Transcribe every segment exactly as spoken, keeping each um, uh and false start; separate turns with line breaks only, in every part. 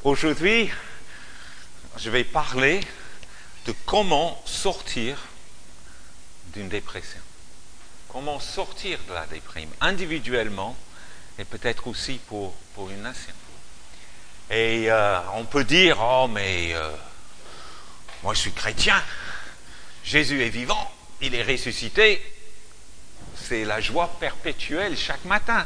Aujourd'hui, je vais parler de comment sortir d'une dépression. Comment sortir de la déprime, individuellement et peut-être aussi pour, pour une nation. Et euh, on peut dire, oh mais euh, moi je suis chrétien, Jésus est vivant, il est ressuscité, c'est la joie perpétuelle chaque matin.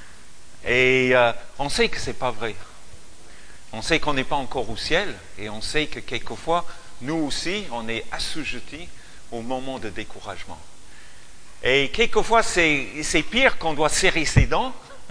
Et euh, on sait que c'est pas vrai. On sait qu'on n'est pas encore au ciel et on sait que quelquefois, nous aussi, on est assujettis au moment de découragement. Et quelquefois, c'est, c'est pire qu'on doit serrer ses dents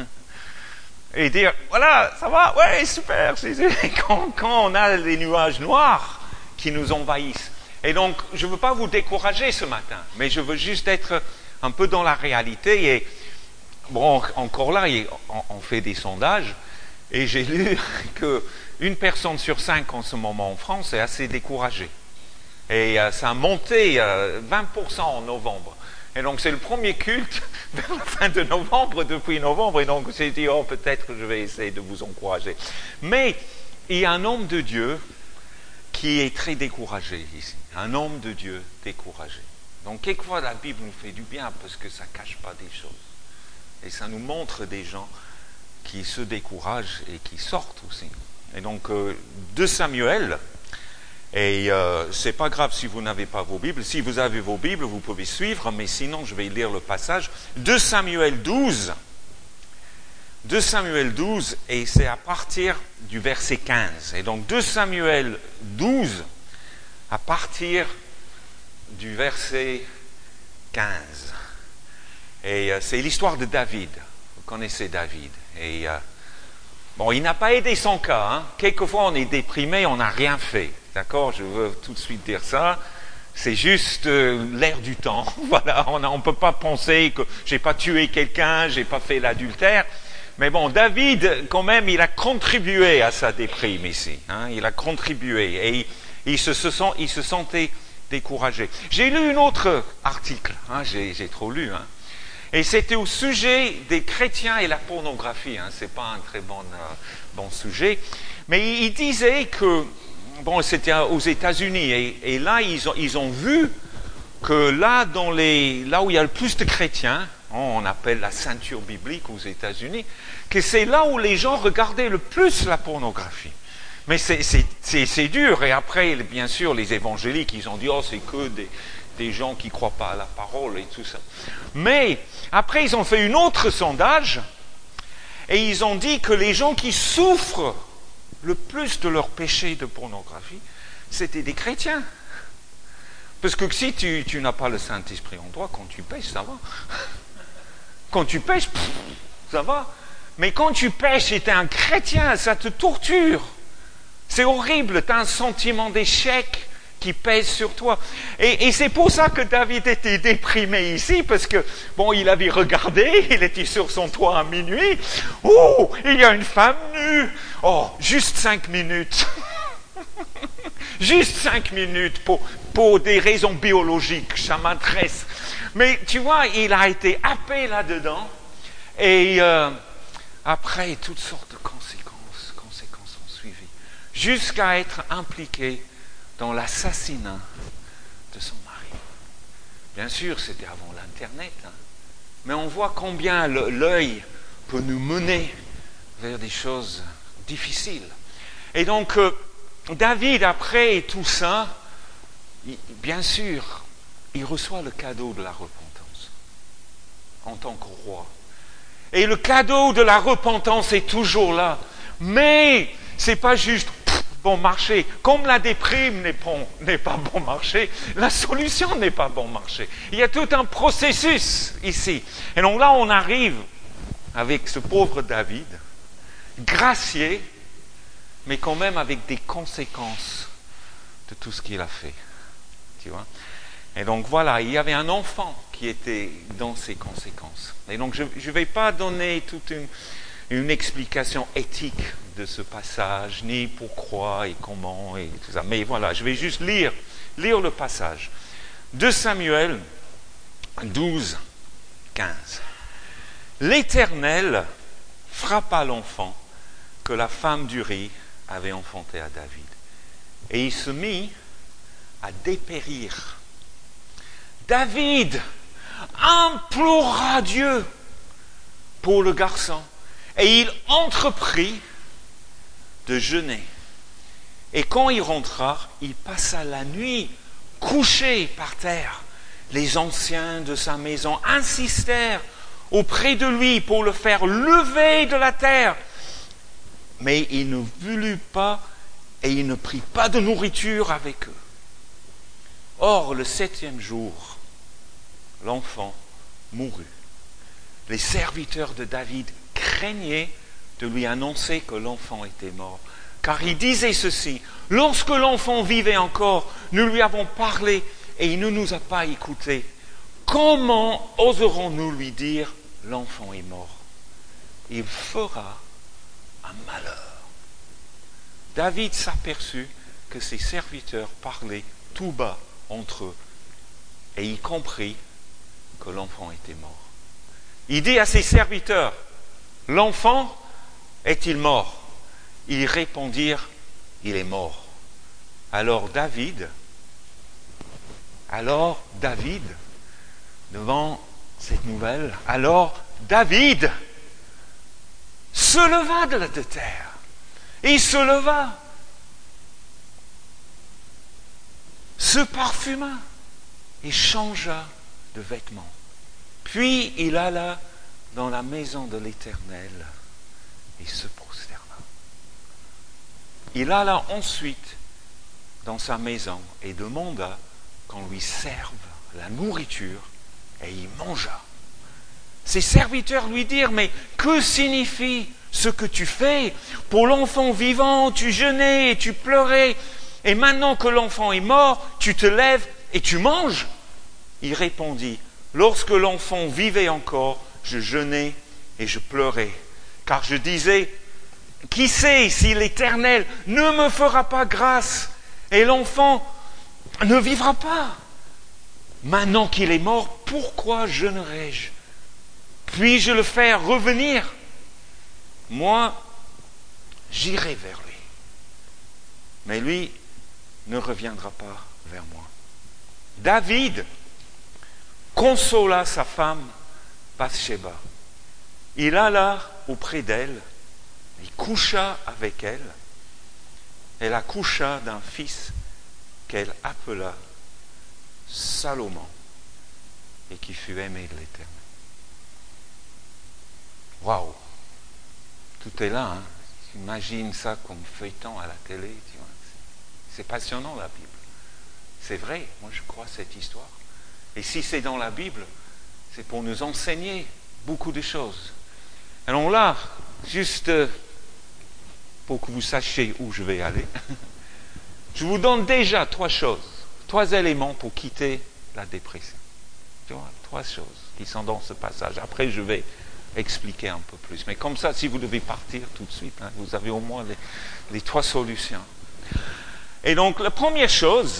et dire, voilà, ça va, ouais, super, c'est, c'est, quand, quand on a les nuages noirs qui nous envahissent. Et donc, je ne veux pas vous décourager ce matin, mais je veux juste être un peu dans la réalité. Et bon, encore là, on fait des sondages. Et j'ai lu qu'une personne sur cinq en ce moment en France est assez découragée. Et euh, ça a monté euh, vingt pour cent en novembre. Et donc c'est le premier culte vers la fin de novembre, depuis novembre. Et donc j'ai dit, oh peut-être je vais essayer de vous encourager. Mais il y a un homme de Dieu qui est très découragé ici. Un homme de Dieu découragé. Donc quelquefois la Bible nous fait du bien parce que ça ne cache pas des choses. Et ça nous montre des gens qui se découragent et qui sortent aussi. Et donc, euh, deux Samuel, et euh, c'est pas grave si vous n'avez pas vos Bibles, si vous avez vos Bibles, vous pouvez suivre, mais sinon je vais lire le passage. deux Samuel douze, deux Samuel douze, et c'est à partir du verset quinze. Et donc, deux Samuel douze, à partir du verset quinze. Et euh, c'est l'histoire de David. Vous connaissez David. Et euh, bon, il n'a pas aidé son cas. Hein. Quelquefois, on est déprimé, on n'a rien fait. D'accord? Je veux tout de suite dire ça. C'est juste euh, l'air du temps. Voilà, on ne peut pas penser que j'ai pas tué quelqu'un, j'ai pas fait l'adultère. Mais bon, David, quand même, il a contribué à sa déprime ici. Hein. Il a contribué et il, il, se, se sent, il se sentait découragé. J'ai lu un autre article. Hein. J'ai, j'ai trop lu. Hein. Et c'était au sujet des chrétiens et la pornographie. Hein. Ce n'est pas un très bon, euh, bon sujet. Mais il disait que, bon, c'était aux États-Unis. Et, et là, ils ont, ils ont vu que là, dans les, là où il y a le plus de chrétiens, on appelle la ceinture biblique aux États-Unis, que c'est là où les gens regardaient le plus la pornographie. Mais c'est, c'est, c'est, c'est dur. Et après, bien sûr, les évangéliques, ils ont dit, oh, c'est que des... des gens qui ne croient pas à la parole et tout ça. Mais après, ils ont fait un autre sondage et ils ont dit que les gens qui souffrent le plus de leur péché de pornographie, c'était des chrétiens. Parce que si tu, tu n'as pas le Saint-Esprit en toi, quand tu pêches, ça va. Quand tu pêches, pff, ça va. Mais quand tu pêches et tu es un chrétien, ça te torture. C'est horrible, tu as un sentiment d'échec qui pèse sur toi. Et, et c'est pour ça que David était déprimé ici, parce que, bon, il avait regardé, il était sur son toit à minuit. Oh, il y a une femme nue. Oh, juste cinq minutes. Juste cinq minutes pour, pour des raisons biologiques, ça m'intéresse. Mais tu vois, il a été happé là-dedans, et euh, après, toutes sortes de conséquences, conséquences ont suivi, jusqu'à être impliqué dans l'assassinat de son mari. Bien sûr, c'était avant l'Internet, hein, mais on voit combien le, l'œil peut nous mener vers des choses difficiles. Et donc, euh, David, après tout ça, il, bien sûr, il reçoit le cadeau de la repentance en tant que roi. Et le cadeau de la repentance est toujours là, mais c'est pas juste bon marché. Comme la déprime n'est pas, n'est pas bon marché, la solution n'est pas bon marché. Il y a tout un processus ici. Et donc là, on arrive avec ce pauvre David, gracié, mais quand même avec des conséquences de tout ce qu'il a fait. Tu vois? Et donc voilà, il y avait un enfant qui était dans ces conséquences. Et donc je ne vais pas donner toute une, une explication éthique de ce passage, ni pourquoi et comment et tout ça. Mais voilà, je vais juste lire, lire le passage. deux Samuel douze, quinze. L'Éternel frappa l'enfant que la femme du riz avait enfanté à David. Et il se mit à dépérir. David implora Dieu pour le garçon et il entreprit de jeûner. Et quand il rentra, il passa la nuit couché par terre. Les anciens de sa maison insistèrent auprès de lui pour le faire lever de la terre. Mais il ne voulut pas et il ne prit pas de nourriture avec eux. Or, le septième jour, l'enfant mourut. Les serviteurs de David craignaient de lui annoncer que l'enfant était mort. Car il disait ceci: lorsque l'enfant vivait encore, nous lui avons parlé et il ne nous a pas écoutés. Comment oserons-nous lui dire l'enfant est mort? Il fera un malheur. David s'aperçut que ses serviteurs parlaient tout bas entre eux et il comprit que l'enfant était mort. Il dit à ses serviteurs: l'enfant est-il mort? Ils répondirent: il est mort. Alors David, alors David, devant cette nouvelle, alors David se leva de la de terre. Il se leva, se parfuma et changea de vêtements. Puis il alla dans la maison de l'Éternel et se prosterna. Il alla ensuite dans sa maison et demanda qu'on lui serve la nourriture et il mangea. Ses serviteurs lui dirent: mais que signifie ce que tu fais? Pour l'enfant vivant, tu jeûnais et tu pleurais, et maintenant que l'enfant est mort, tu te lèves et tu manges. Il répondit: lorsque l'enfant vivait encore, je jeûnais et je pleurais, car je disais: qui sait si l'Éternel ne me fera pas grâce et l'enfant ne vivra pas? Maintenant qu'il est mort, pourquoi jeûnerais-je? Puis-je le faire revenir? Moi, j'irai vers lui, mais lui ne reviendra pas vers moi. David consola sa femme Bathsheba. Il alla auprès d'elle, il coucha avec elle. Elle accoucha d'un fils qu'elle appela Salomon et qui fut aimé de l'Éternel. Waouh! Tout est là, hein? Imagine ça comme feuilleton à la télé. Tu vois. C'est passionnant, la Bible. C'est vrai, moi je crois cette histoire. Et si c'est dans la Bible, c'est pour nous enseigner beaucoup de choses. Alors là, juste pour que vous sachiez où je vais aller, je vous donne déjà trois choses, trois éléments pour quitter la dépression. Tu vois, trois choses qui sont dans ce passage. Après, je vais expliquer un peu plus. Mais comme ça, si vous devez partir tout de suite, hein, vous avez au moins les, les trois solutions. Et donc, la première chose,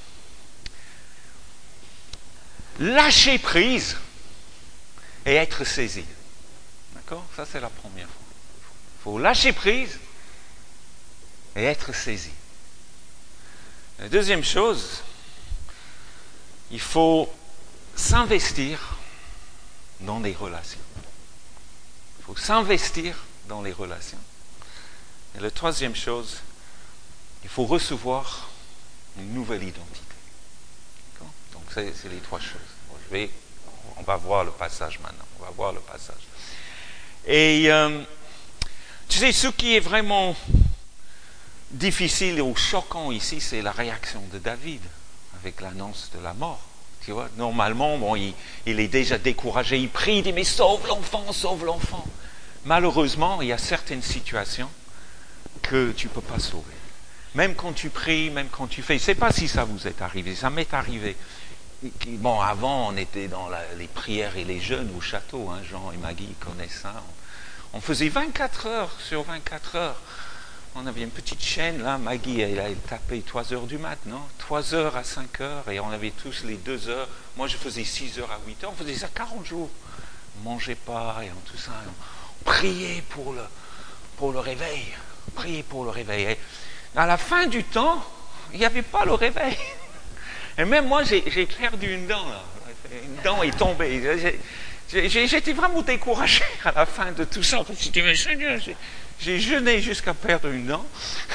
lâcher prise et être saisi. D'accord? Ça, c'est la première fois. Il faut lâcher prise et être saisi. La deuxième chose, il faut s'investir dans les relations. Il faut s'investir dans les relations. Et la troisième chose, il faut recevoir une nouvelle identité. D'accord? Donc, c'est, c'est les trois choses. Bon, je vais, on va voir le passage maintenant. On va voir le passage. Et euh, tu sais, ce qui est vraiment difficile ou choquant ici, c'est la réaction de David avec l'annonce de la mort. Tu vois, normalement, bon, il, il est déjà découragé, il prie, il dit: mais sauve l'enfant, sauve l'enfant. Malheureusement, il y a certaines situations que tu ne peux pas sauver. Même quand tu pries, même quand tu fais, je ne sais pas si ça vous est arrivé, ça m'est arrivé. Bon, avant, on était dans la, les prières et les jeûnes au château, hein, Jean et Maggie connaissent ça. On, on faisait vingt-quatre heures sur vingt-quatre heures. On avait une petite chaîne, là, Maggie, elle, elle tapait trois heures du mat, non? trois heures à cinq heures, et on avait tous les deux heures. Moi, je faisais six heures à huit heures, on faisait ça quarante jours. On ne mangeait pas, et on, tout ça. On priait pour le, pour le réveil. prier pour le réveil. Et à la fin du temps, il n'y avait pas le réveil. Et même moi, j'ai, j'ai perdu une dent, là. Une dent est tombée. J'ai, j'ai, j'étais vraiment découragé à la fin de tout ça. Parce que je dis, mais Seigneur, j'ai, j'ai jeûné jusqu'à perdre une dent.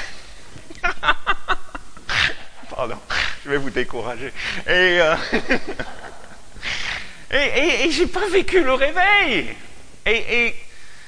Pardon, je vais vous décourager. Et, euh, et, et, et j'ai pas vécu le réveil. Et, et,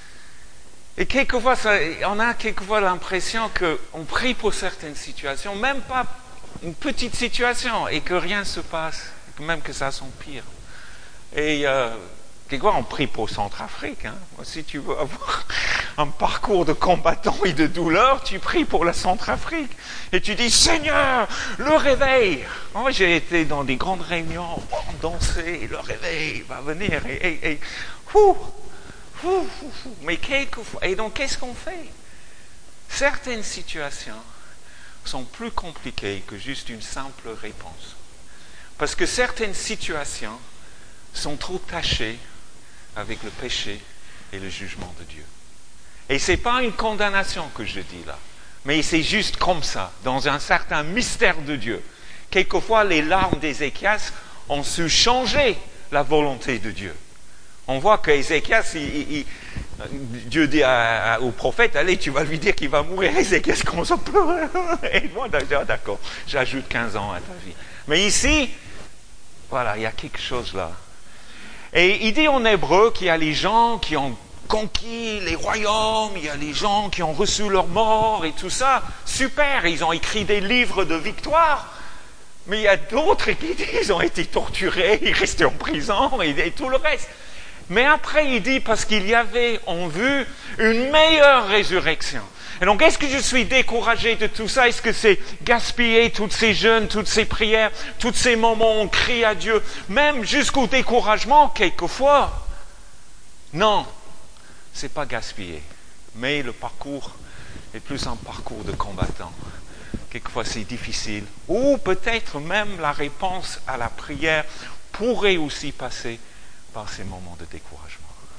et quelquefois, ça, on a quelquefois l'impression qu'on prie pour certaines situations, même pas une petite situation, et que rien ne se passe, même que ça s'empire. Et euh, quelquefois, on prie pour Centrafrique. Hein. Si tu veux avoir un parcours de combattant et de douleur, tu pries pour la Centrafrique. Et tu dis, Seigneur, le réveil. Moi, j'ai été dans des grandes réunions, on dansait, le réveil va venir. Et, et, et fou, fou, fou, fou. Mais quelquefois, et donc, qu'est-ce qu'on fait? Certaines situations sont plus compliquées que juste une simple réponse. Parce que certaines situations sont trop tachées avec le péché et le jugement de Dieu. Et ce n'est pas une condamnation que je dis là, mais c'est juste comme ça, dans un certain mystère de Dieu. Quelquefois, les larmes d'Ézéchias ont su changer la volonté de Dieu. On voit qu'Ézéchias, il, il, Dieu dit à, à, au prophète, allez, tu vas lui dire qu'il va mourir. Ézéchias commence à pleurer. Et moi, d'accord, j'ajoute quinze ans à ta vie. Mais ici, voilà, il y a quelque chose là. Et il dit en hébreu qu'il y a les gens qui ont conquis les royaumes, il y a les gens qui ont reçu leur mort et tout ça. Super, ils ont écrit des livres de victoire. Mais il y a d'autres qui disent qu'ils ont été torturés, ils restaient en prison et, et tout le reste. Mais après, il dit, parce qu'il y avait en vue une meilleure résurrection. Et donc, est-ce que je suis découragé de tout ça? Est-ce que c'est gaspiller toutes ces jeûnes, toutes ces prières, tous ces moments où on crie à Dieu, même jusqu'au découragement, quelquefois? Non, c'est pas gaspiller. Mais le parcours est plus un parcours de combattant. Quelquefois, c'est difficile. Ou peut-être même la réponse à la prière pourrait aussi passer par ces moments de découragement.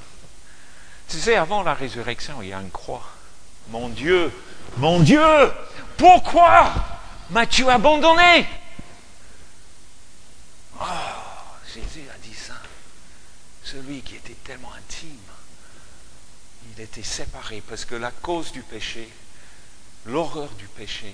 Tu sais, avant la résurrection, il y a une croix. Mon Dieu, mon Dieu, pourquoi m'as-tu abandonné? Oh, Jésus a dit ça. Celui qui était tellement intime, il était séparé parce que la cause du péché, l'horreur du péché,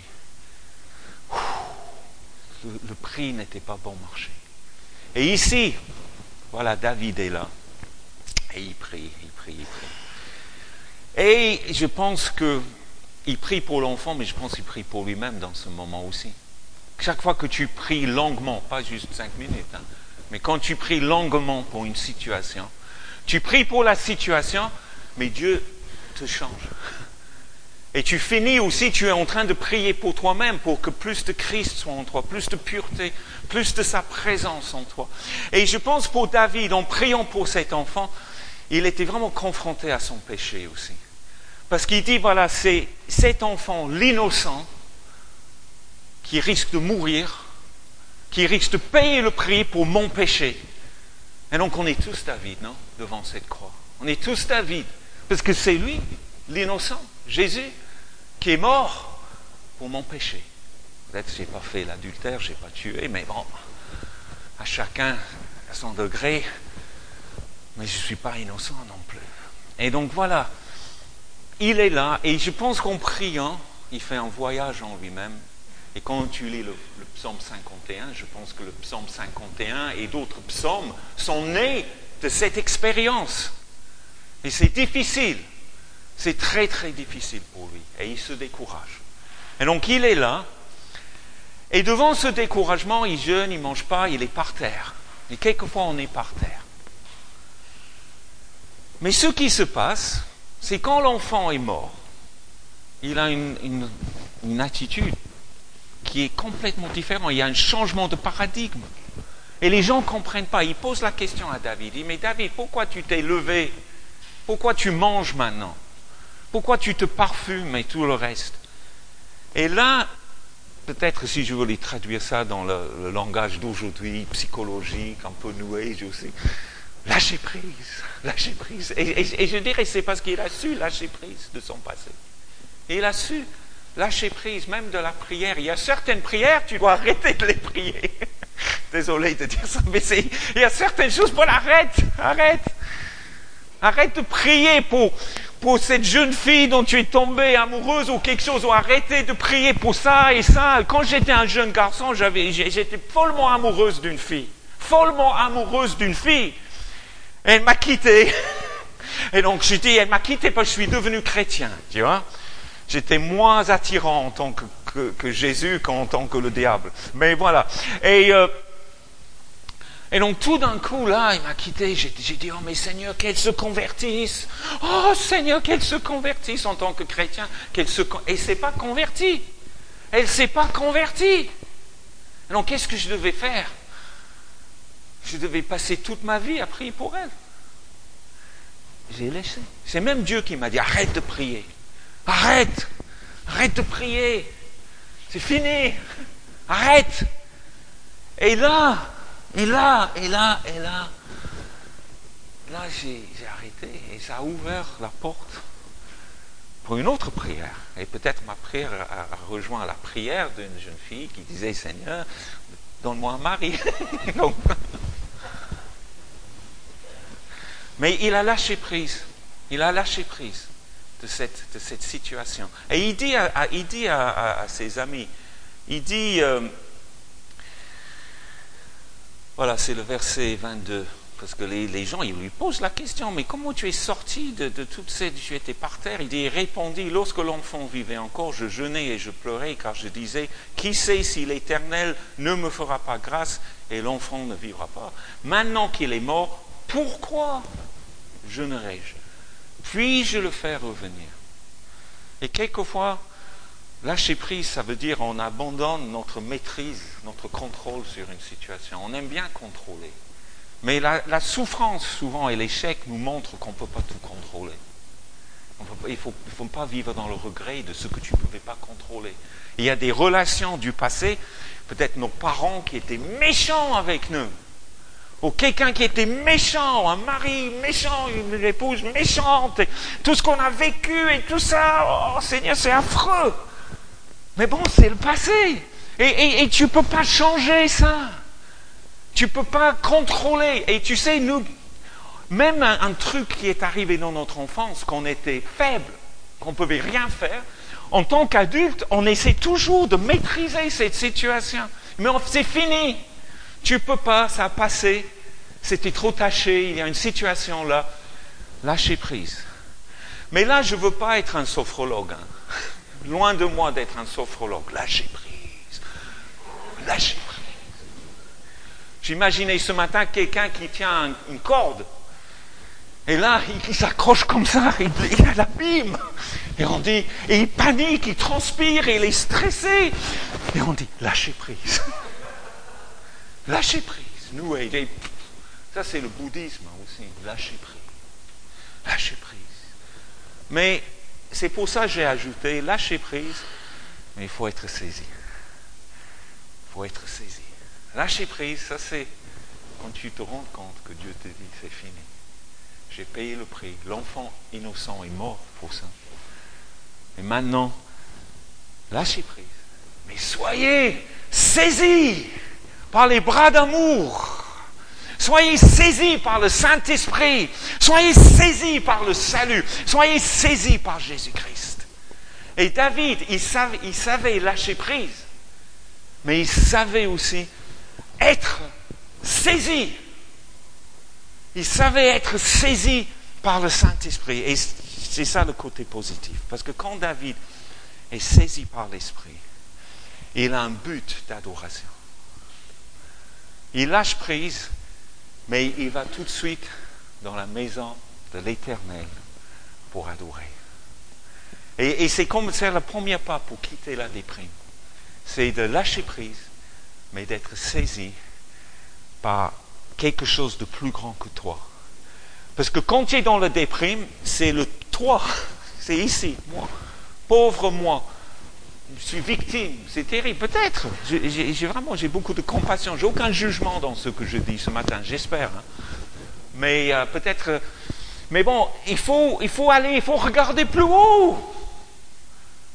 le, le prix n'était pas bon marché. Et ici, voilà, David est là. Et il prie, il prie, il prie. Et je pense qu'il prie pour l'enfant, mais je pense qu'il prie pour lui-même dans ce moment aussi. Chaque fois que tu pries longuement, pas juste cinq minutes, hein, mais quand tu pries longuement pour une situation, tu pries pour la situation, mais Dieu te change. Et tu finis aussi, tu es en train de prier pour toi-même, pour que plus de Christ soit en toi, plus de pureté, plus de sa présence en toi. Et je pense pour David, en priant pour cet enfant, il était vraiment confronté à son péché aussi. Parce qu'il dit, voilà, c'est cet enfant, l'innocent, qui risque de mourir, qui risque de payer le prix pour mon péché. Et donc on est tous David, non? Devant cette croix. On est tous David. Parce que c'est lui, l'innocent, Jésus, qui est mort pour mon péché. Peut-être que je n'ai pas fait l'adultère, je n'ai pas tué, mais bon, à chacun à son degré. Mais je ne suis pas innocent non plus. Et donc voilà, il est là, et je pense qu'en priant, il fait un voyage en lui-même. Et quand tu lis le, le psaume cinquante et un, je pense que le psaume cinquante et un et d'autres psaumes sont nés de cette expérience. Et c'est difficile. C'est très très difficile pour lui. Et il se décourage. Et donc il est là. Et devant ce découragement, il jeûne, il ne mange pas, il est par terre. Et quelquefois on est par terre. Mais ce qui se passe, c'est quand l'enfant est mort, il a une, une, une attitude qui est complètement différente. Il y a un changement de paradigme. Et les gens ne comprennent pas. Ils posent la question à David. Ils disent, mais David, pourquoi tu t'es levé? Pourquoi tu manges maintenant? Pourquoi tu te parfumes et tout le reste? Et là, peut-être si je voulais traduire ça dans le, le langage d'aujourd'hui, psychologique, un peu new age aussi, lâcher prise, lâcher prise. Et, et, et je dirais c'est parce qu'il a su lâcher prise de son passé. Et il a su lâcher prise, même de la prière. Il y a certaines prières, tu dois arrêter de les prier. Désolé de dire ça, mais c'est, il y a certaines choses, Paul, arrête, arrête. Arrête de prier pour, pour cette jeune fille dont tu es tombée amoureuse ou quelque chose, ou arrêtez de prier pour ça et ça. Quand j'étais un jeune garçon, j'avais, j'étais follement amoureuse d'une fille. Follement amoureuse d'une fille. Elle m'a quitté. Et donc je dis, elle m'a quitté parce que je suis devenu chrétien, tu vois. J'étais moins attirant en tant que, que, que Jésus qu'en tant que le diable. Mais voilà. Et, euh, et donc tout d'un coup, là, il m'a quitté. J'ai, j'ai dit, oh mais Seigneur, qu'elle se convertisse. Oh Seigneur, qu'elle se convertisse en tant que chrétien. Qu'elle se, et elle ne s'est pas convertie. Elle ne s'est pas convertie. Donc qu'est-ce que je devais faire? Je devais passer toute ma vie à prier pour elle. J'ai laissé. C'est même Dieu qui m'a dit, arrête de prier. Arrête. Arrête de prier. C'est fini. Arrête. Et là, et là, et là, et là, là, j'ai, j'ai arrêté. Et ça a ouvert la porte pour une autre prière. Et peut-être ma prière a, a rejoint la prière d'une jeune fille qui disait, Seigneur, donne-moi un mari. Donc, mais il a lâché prise. Il a lâché prise de cette, de cette situation. Et il dit à, à, il dit à, à, à ses amis, il dit, euh, voilà, c'est le verset vingt-deux, parce que les, les gens, ils lui posent la question, mais comment tu es sorti de, de toute cette... Tu étais par terre. Il dit, il répondit, lorsque l'enfant vivait encore, je jeûnais et je pleurais, car je disais, qui sait si l'Éternel ne me fera pas grâce et l'enfant ne vivra pas. Maintenant qu'il est mort, pourquoi jeûnerai-je? Puis-je le faire revenir? Et quelquefois, lâcher prise, ça veut dire on abandonne notre maîtrise, notre contrôle sur une situation. On aime bien contrôler. Mais la, la souffrance, souvent, et l'échec nous montrent qu'on ne peut pas tout contrôler. On peut, il ne faut, il faut pas vivre dans le regret de ce que tu ne pouvais pas contrôler. Il y a des relations du passé, peut-être nos parents qui étaient méchants avec nous, ou quelqu'un qui était méchant, un mari méchant, une épouse méchante, et tout ce qu'on a vécu et tout ça, oh Seigneur, c'est affreux. Mais bon, c'est le passé. Et, et, et tu ne peux pas changer ça. Tu ne peux pas contrôler. Et tu sais, nous, même un, un truc qui est arrivé dans notre enfance, qu'on était faible, qu'on ne pouvait rien faire, en tant qu'adulte, on essaie toujours de maîtriser cette situation. Mais on, c'est fini. Tu ne peux pas, ça a passé, c'était trop taché, il y a une situation là, lâcher prise. Mais là, je ne veux pas être un sophrologue. Hein. Loin de moi d'être un sophrologue. Lâcher prise. Lâcher prise. J'imaginais ce matin quelqu'un qui tient une corde. Et là, il s'accroche comme ça, il, il a l'abîme. Et on dit, et il panique, il transpire, et il est stressé. Et on dit, lâcher prise. Lâcher prise. Nous, et, ça c'est le bouddhisme aussi. Lâcher prise. Lâcher prise. Mais c'est pour ça que j'ai ajouté lâcher prise, mais il faut être saisi. Il faut être saisi. Lâcher prise, ça c'est quand tu te rends compte que Dieu te dit c'est fini. J'ai payé le prix. L'enfant innocent est mort pour ça. Et maintenant, lâchez prise. Mais soyez saisis par les bras d'amour. Soyez saisis par le Saint-Esprit. Soyez saisis par le salut. Soyez saisis par Jésus-Christ. Et David, il savait, il savait lâcher prise, mais il savait aussi être saisi. Il savait être saisi par le Saint-Esprit. Et c'est ça le côté positif. Parce que quand David est saisi par l'Esprit, il a un but d'adoration. Il lâche prise, mais il va tout de suite dans la maison de l'Éternel pour adorer. Et, et c'est comme c'est le premier pas pour quitter la déprime. C'est de lâcher prise, mais d'être saisi par quelque chose de plus grand que toi. Parce que quand tu es dans la déprime, c'est le toi, c'est ici, moi, pauvre moi. Je suis victime, c'est terrible, peut-être. J'ai, j'ai vraiment, j'ai beaucoup de compassion. J'ai aucun jugement dans ce que je dis ce matin, j'espère. Hein. Mais euh, peut-être. Mais bon, il faut, il faut aller, il faut regarder plus haut.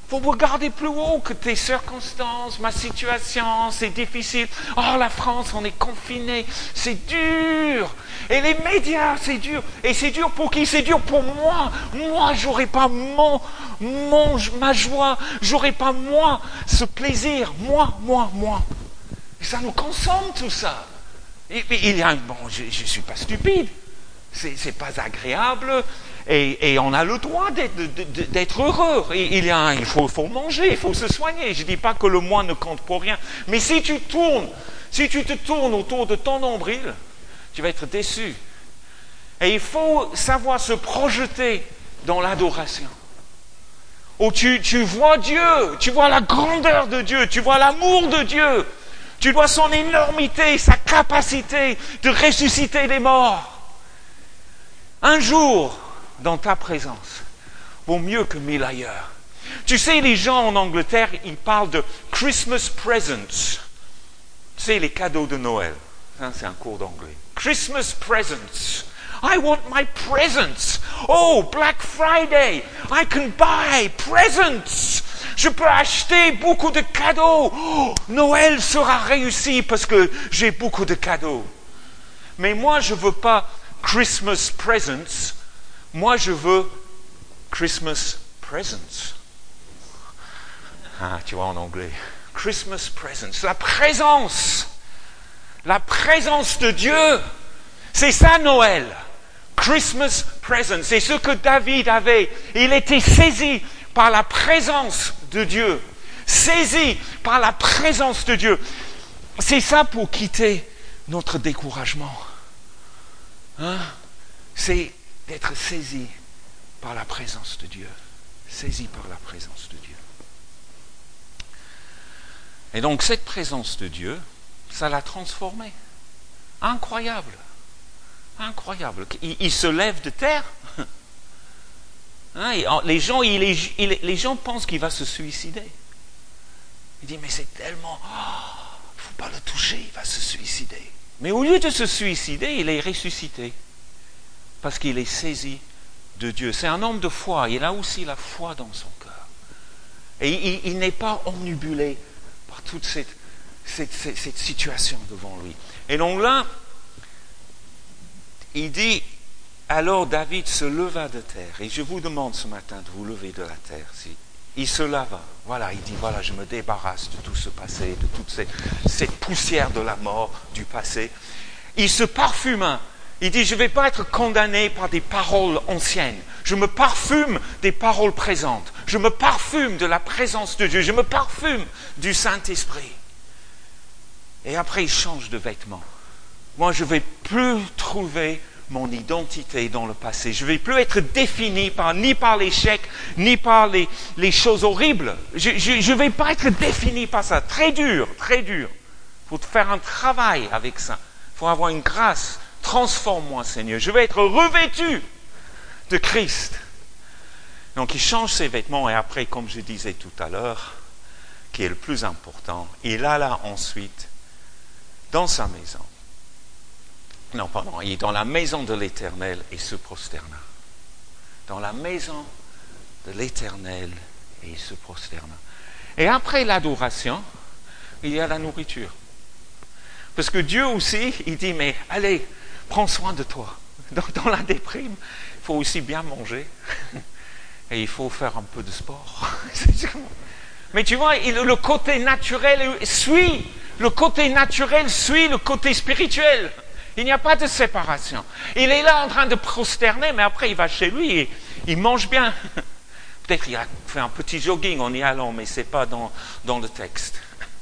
Il faut regarder plus haut que tes circonstances, ma situation, c'est difficile. Oh, la France, on est confiné, c'est dur. Et les médias, c'est dur. Et c'est dur pour qui? C'est dur pour moi. Moi, j'aurais pas mon, mon, ma joie, j'aurais pas moi ce plaisir. Moi, moi, moi. Et ça nous consomme tout ça. Et, et il y a, bon, je ne suis pas stupide. C'est, c'est pas agréable. Et, et on a le droit d'être, d'être heureux. Et il, y a, il faut, faut manger, il faut se soigner. Je ne dis pas que le moi ne compte pour rien. Mais si tu tournes, si tu te tournes autour de ton nombril, tu vas être déçu. Et il faut savoir se projeter dans l'adoration. Où tu, tu vois Dieu, tu vois la grandeur de Dieu, tu vois l'amour de Dieu. Tu vois son énormité, sa capacité de ressusciter les morts. Un jour, dans ta présence, vaut mieux que mille ailleurs. Tu sais, les gens en Angleterre, ils parlent de Christmas presents. Tu sais, les cadeaux de Noël. Ça, c'est un cours d'anglais. Christmas presents. I want my presents. Oh, Black Friday. I can buy presents. Je peux acheter beaucoup de cadeaux. Oh, Noël sera réussi parce que j'ai beaucoup de cadeaux. Mais moi, je ne veux pas Christmas presents. Moi, je veux Christmas presents. Ah, tu vois en anglais. Christmas presents. La présence. La présence de Dieu. C'est ça Noël. Christmas presents. C'est ce que David avait. Il était saisi par la présence de Dieu. Saisi par la présence de Dieu. C'est ça pour quitter notre découragement. Hein? C'est d'être saisi par la présence de Dieu. Saisi par la présence de Dieu. Et donc cette présence de Dieu, ça l'a transformé. Incroyable. Incroyable. Il, il se lève de terre. Hein, les, gens, il, il, les gens pensent qu'il va se suicider. Il dit, mais c'est tellement... Il oh, ne faut pas le toucher, il va se suicider. Mais au lieu de se suicider, il est ressuscité. Parce qu'il est saisi de Dieu. C'est un homme de foi. Il a aussi la foi dans son cœur. Et il, il n'est pas omnibulé par toute cette, cette, cette, cette situation devant lui. Et donc là, il dit, alors David se leva de terre. Et je vous demande ce matin de vous lever de la terre. Si il se leva. Voilà, il dit, voilà, je me débarrasse de tout ce passé, de toute cette, cette poussière de la mort du passé. Il se parfuma. Il dit, je ne vais pas être condamné par des paroles anciennes. Je me parfume des paroles présentes. Je me parfume de la présence de Dieu. Je me parfume du Saint-Esprit. Et après, il change de vêtements. Moi, je ne vais plus trouver mon identité dans le passé. Je ne vais plus être défini par, ni par l'échec, ni par les, les choses horribles. Je ne vais pas être défini par ça. Très dur, très dur. Il faut faire un travail avec ça. Il faut avoir une grâce. Transforme-moi, Seigneur. Je vais être revêtu de Christ. Donc, il change ses vêtements et après, comme je disais tout à l'heure, qui est le plus important, il alla ensuite dans sa maison. Non, pardon, il est dans la maison de l'Éternel et se prosterna. Dans la maison de l'Éternel et il se prosterna. Et après l'adoration, il y a la nourriture. Parce que Dieu aussi, il dit, mais allez, prends soin de toi. Dans, dans la déprime, il faut aussi bien manger. Et il faut faire un peu de sport. Mais tu vois, il, le côté naturel suit. Le côté naturel suit le côté spirituel. Il n'y a pas de séparation. Il est là en train de prosterner, mais après il va chez lui et il mange bien. Peut-être qu'il a fait un petit jogging en y allant, mais ce n'est pas dans, dans le texte.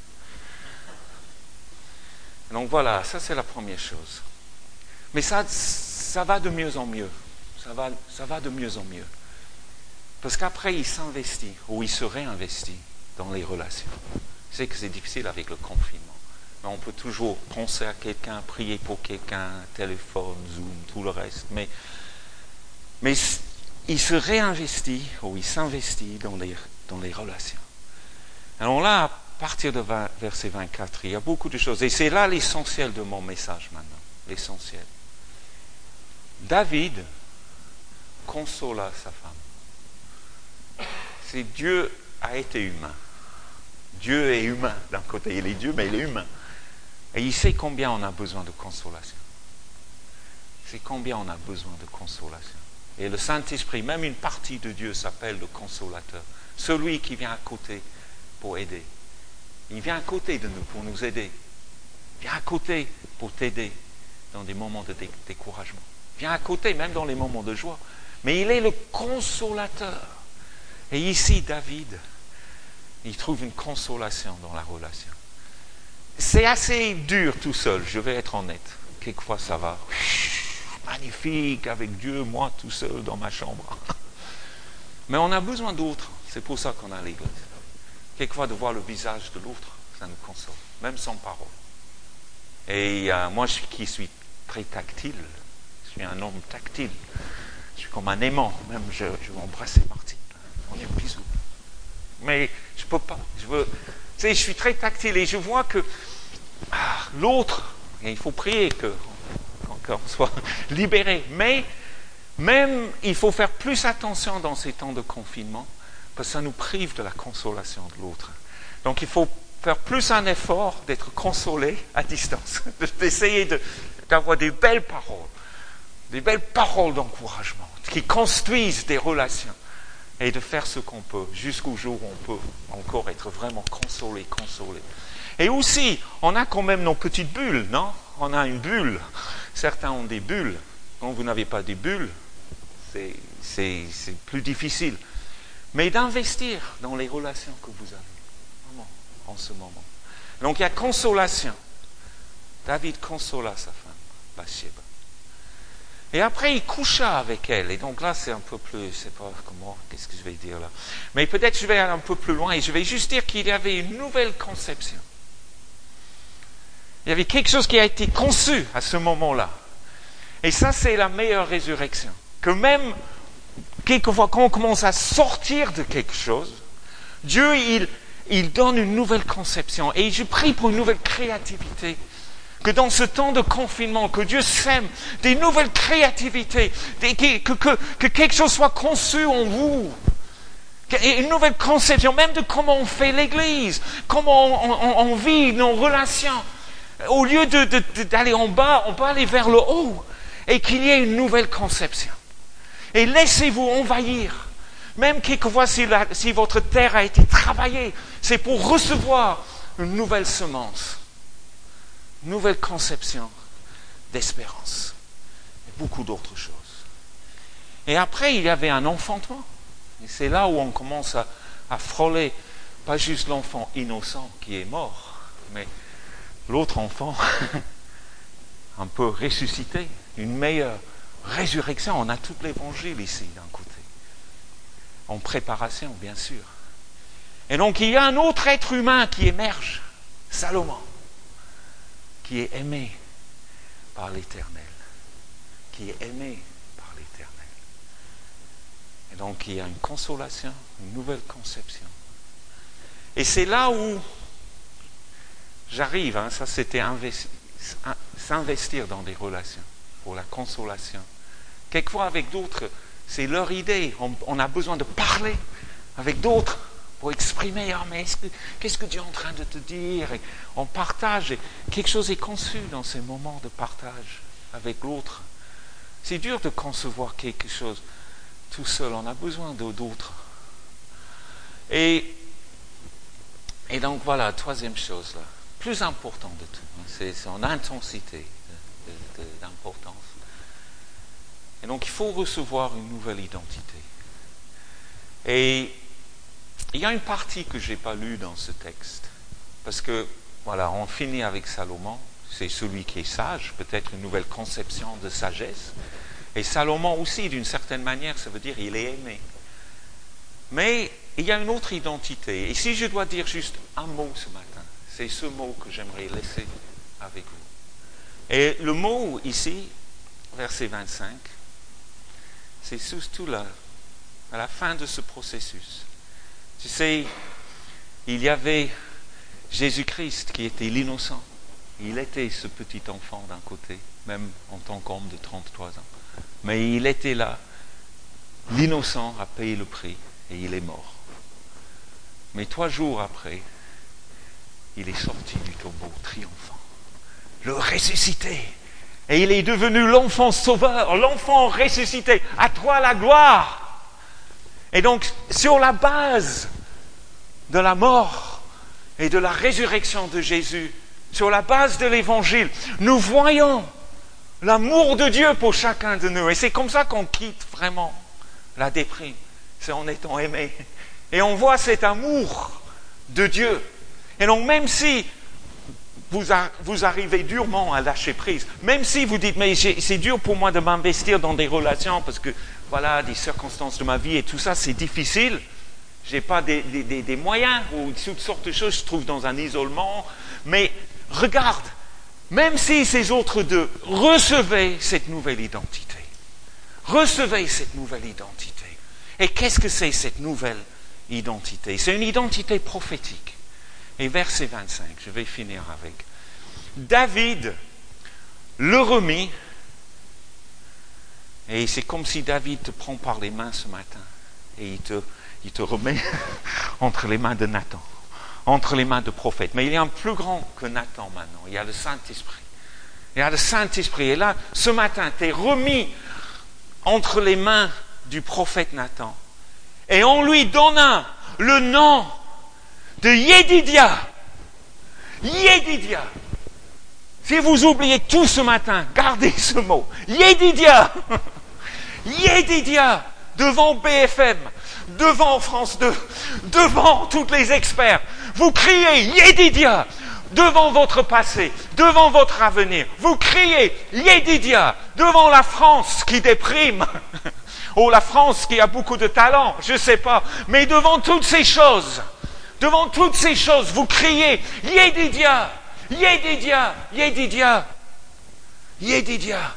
Donc voilà, ça c'est la première chose. Mais ça, ça va de mieux en mieux. Ça va, ça va de mieux en mieux. Parce qu'après, il s'investit, ou il se réinvestit dans les relations. Je sais que c'est difficile avec le confinement. Mais on peut toujours penser à quelqu'un, prier pour quelqu'un, téléphone, Zoom, tout le reste. Mais, mais il se réinvestit, ou il s'investit dans les, dans les relations. Alors là, à partir de vingt, verset vingt-quatre, il y a beaucoup de choses. Et c'est là l'essentiel de mon message maintenant. L'essentiel. David consola sa femme. C'est Dieu a été humain. Dieu est humain d'un côté, il est Dieu, mais il est humain. Et il sait combien on a besoin de consolation. C'est combien on a besoin de consolation. Et le Saint-Esprit, même une partie de Dieu s'appelle le consolateur. Celui qui vient à côté pour aider. Il vient à côté de nous pour nous aider. Il vient à côté pour t'aider dans des moments de dé- découragement. Il vient à côté même dans les moments de joie. Mais il est le consolateur. Et ici, David, il trouve une consolation dans la relation. C'est assez dur tout seul, je vais être honnête. Quelquefois ça va. Magnifique, avec Dieu, moi tout seul dans ma chambre. Mais on a besoin d'autres. C'est pour ça qu'on a l'Église. Quelquefois de voir le visage de l'autre, ça nous console, même sans parole. Et euh, moi je, qui suis très tactile, je suis un homme tactile. Je suis comme un aimant, même je, je veux embrasser Martine. On est bisous. Mais je ne peux pas. Je veux, tu sais, je suis très tactile et je vois que ah, l'autre, et il faut prier que, qu'on soit libéré. Mais même, il faut faire plus attention dans ces temps de confinement parce que ça nous prive de la consolation de l'autre. Donc il faut faire plus un effort d'être consolé à distance, d'essayer de, d'avoir des belles paroles, des belles paroles d'encouragement qui construisent des relations. Et de faire ce qu'on peut, jusqu'au jour où on peut encore être vraiment consolé, consolé. Et aussi, on a quand même nos petites bulles, non? On a une bulle. Certains ont des bulles. Quand vous n'avez pas des bulles, c'est, c'est, c'est plus difficile. Mais d'investir dans les relations que vous avez, vraiment, en ce moment. Donc il y a consolation. David consola sa femme, Bathsheba. Et après, il coucha avec elle. Et donc là, c'est un peu plus, je ne sais pas comment, qu'est-ce que je vais dire là. Mais peut-être je vais aller un peu plus loin et je vais juste dire qu'il y avait une nouvelle conception. Il y avait quelque chose qui a été conçu à ce moment-là. Et ça, c'est la meilleure résurrection. Que même, quelquefois, quand on commence à sortir de quelque chose, Dieu, il, il donne une nouvelle conception. Et je prie pour une nouvelle créativité. Que dans ce temps de confinement, que Dieu sème des nouvelles créativités, des, que, que, que quelque chose soit conçu en vous. Une nouvelle conception, même de comment on fait l'Église, comment on, on, on vit nos relations. Au lieu de, de, de, d'aller en bas, on peut aller vers le haut. Et qu'il y ait une nouvelle conception. Et laissez-vous envahir. Même quelquefois, si, la, si votre terre a été travaillée, c'est pour recevoir une nouvelle semence. Nouvelle conception d'espérance et beaucoup d'autres choses. Et après, il y avait un enfantement. Et c'est là où on commence à, à frôler, pas juste l'enfant innocent qui est mort, mais l'autre enfant un peu ressuscité, une meilleure résurrection. On a tout l'évangile ici d'un côté, en préparation bien sûr. Et donc il y a un autre être humain qui émerge, Salomon, qui est aimé par l'Éternel, qui est aimé par l'Éternel. Et donc il y a une consolation, une nouvelle conception. Et c'est là où j'arrive, hein, ça c'était investi, s'investir dans des relations pour la consolation. Quelquefois avec d'autres, c'est leur idée, on, on a besoin de parler avec d'autres pour exprimer, ah, mais est-ce que, qu'est-ce que Dieu est en train de te dire? Et on partage, et quelque chose est conçu dans ces moments de partage avec l'autre. C'est dur de concevoir quelque chose tout seul, on a besoin de, d'autres. Et, et donc voilà, troisième chose là, plus important de tout, c'est son intensité de, de, de, d'importance. Et donc il faut recevoir une nouvelle identité. Et il y a une partie que je n'ai pas lue dans ce texte, parce que, voilà, on finit avec Salomon, c'est celui qui est sage, peut-être une nouvelle conception de sagesse, et Salomon aussi, d'une certaine manière, ça veut dire il est aimé. Mais il y a une autre identité, et si je dois dire juste un mot ce matin, c'est ce mot que j'aimerais laisser avec vous. Et le mot ici, verset vingt-cinq, c'est surtout là, à la fin de ce processus. Tu sais, il y avait Jésus-Christ qui était l'innocent. Il était ce petit enfant d'un côté, même en tant qu'homme de trente-trois ans. Mais il était là. L'innocent a payé le prix et il est mort. Mais trois jours après, il est sorti du tombeau triomphant, le ressuscité. Et il est devenu l'enfant sauveur, l'enfant ressuscité. À toi la gloire. Et donc, sur la base de la mort et de la résurrection de Jésus, sur la base de l'Évangile, nous voyons l'amour de Dieu pour chacun de nous. Et c'est comme ça qu'on quitte vraiment la déprime. C'est en étant aimé. Et on voit cet amour de Dieu. Et donc, même si vous, a, vous arrivez durement à lâcher prise, même si vous dites, mais c'est dur pour moi de m'investir dans des relations parce que, voilà, des circonstances de ma vie et tout ça, c'est difficile. Je n'ai pas des, des, des moyens ou toutes sortes de choses, je se trouve dans un isolement. Mais regarde, même si ces autres deux, recevez cette nouvelle identité. Recevez cette nouvelle identité. Et qu'est-ce que c'est cette nouvelle identité? C'est une identité prophétique. Et verset vingt-cinq, je vais finir avec. David le remit, et c'est comme si David te prend par les mains ce matin, et il te, il te remet entre les mains de Nathan, entre les mains de prophète. Mais il y a un plus grand que Nathan maintenant, il y a le Saint-Esprit. Il y a le Saint-Esprit, et là, ce matin, tu es remis entre les mains du prophète Nathan, et on lui donna le nom de Yédidia. Yédidia. Si vous oubliez tout ce matin, gardez ce mot. Yédidia. Yédidia. Devant B F M, devant France deux, devant tous les experts. Vous criez Yédidia. Devant votre passé, devant votre avenir. Vous criez Yédidia. Devant la France qui déprime. Ou la France qui a beaucoup de talent, je ne sais pas. Mais devant toutes ces choses, devant toutes ces choses, vous criez Yédidia, Yédidia, Yédidia, Yédidia.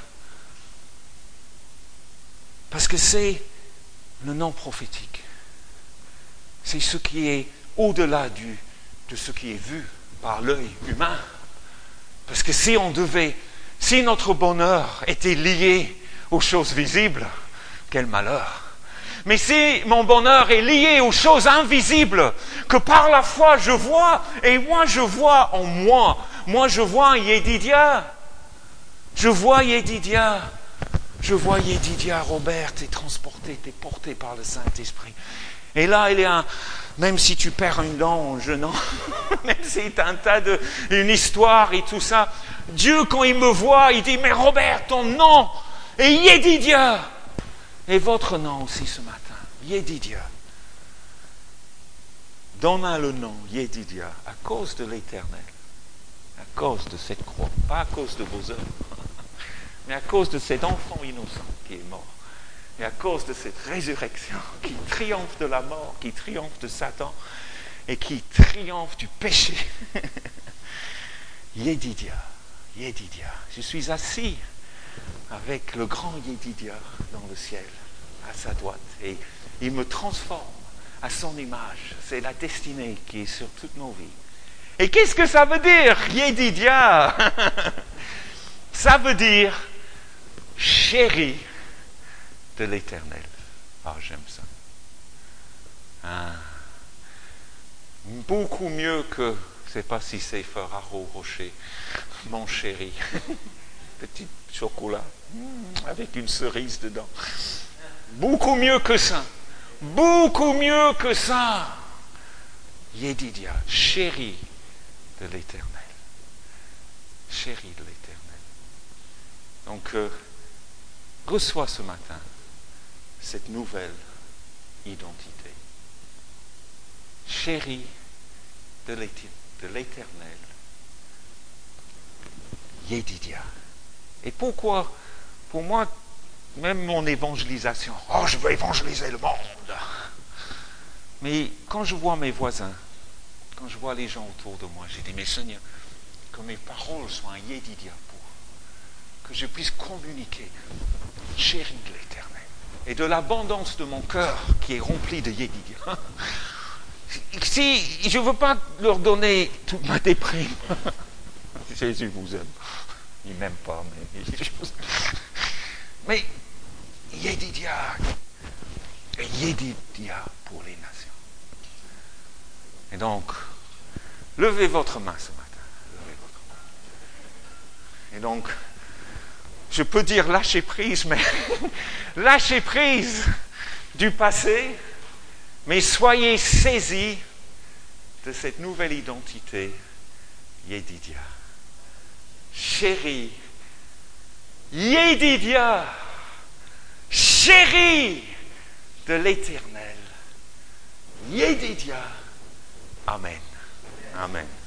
Parce que c'est le nom prophétique. C'est ce qui est au-delà du, de ce qui est vu par l'œil humain. Parce que si on devait, si notre bonheur était lié aux choses visibles, quel malheur. Mais si mon bonheur est lié aux choses invisibles, que par la foi je vois, et moi je vois en moi, moi je vois Yédidia, je vois Yédidia, je vois Yédidia, Robert, t'es transporté, t'es porté par le Saint-Esprit. Et là, il y a un, même si tu perds une dent en jeûnant, même si tu as un tas de, une histoire et tout ça, Dieu, quand il me voit, il dit, mais Robert, ton nom est Yédidia. Et votre nom aussi ce matin, Yédidia. Donna le nom Yédidia à cause de l'Éternel, à cause de cette croix, pas à cause de vos œuvres, mais à cause de cet enfant innocent qui est mort, et à cause de cette résurrection qui triomphe de la mort, qui triomphe de Satan, et qui triomphe du péché. Yédidia, Yédidia. Je suis assis avec le grand Yédidia dans le ciel, à sa droite, et il me transforme à son image. C'est la destinée qui est sur toutes nos vies. Et qu'est-ce que ça veut dire, Yédidia? Ça veut dire chéri de l'Éternel. Ah, j'aime ça. Ah. Beaucoup mieux que, je ne sais pas si c'est Ferraro Rocher, mon chéri. Petit chocolat avec une cerise dedans. Beaucoup mieux que ça. Beaucoup mieux que ça. Yédidia, chéri de l'Éternel. Chéri de l'Éternel. Donc, euh, reçois ce matin cette nouvelle identité. Chéri de l'Éternel. Yédidia. Et pourquoi, pour moi, même mon évangélisation, oh, je veux évangéliser le monde. Mais quand je vois mes voisins, quand je vois les gens autour de moi, j'ai dit, mais Seigneur, que mes paroles soient un Yédidia pour, que je puisse communiquer, chéri de l'Éternel, et de l'abondance de mon cœur qui est rempli de Yédidia. Si je ne veux pas leur donner toute ma déprime, Jésus vous aime. Il ne m'aime pas, mais... Mais Yédidia, Yédidia pour les nations. Et donc, levez votre main ce matin. Levez votre main. Et donc, je peux dire lâcher prise, mais lâcher prise du passé, mais soyez saisis de cette nouvelle identité, Yedidia. Chérie, Yedidia, chérie de l'Éternel. Yedidia. Amen. Amen.